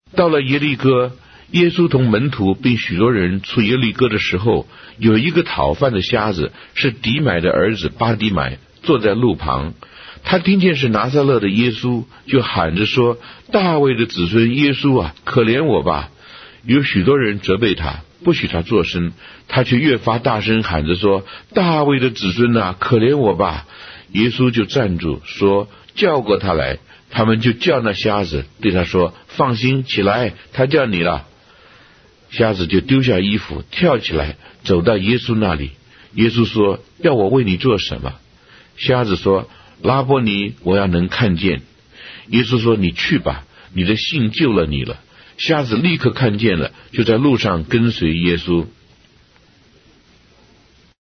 到了耶利哥，耶稣同门徒并许多人出耶利哥的时候，有一个讨饭的瞎子，是底买的儿子巴底买，坐在路旁。他听见是拿撒勒的耶稣，就喊着说：大卫的子孙耶稣啊，可怜我吧！有许多人责备他，不许他作声，他却越发大声喊着说：大卫的子孙啊，可怜我吧！耶稣就站住说：叫过他来。他们就叫那瞎子，对他说：放心，起来，他叫你了。瞎子就丢下衣服，跳起来，走到耶稣那里。耶稣说：要我为你做什么？瞎子说：拉波尼，我要能看见。耶稣说：你去吧，你的信救了你了。瞎子立刻看见了，就在路上跟随耶稣。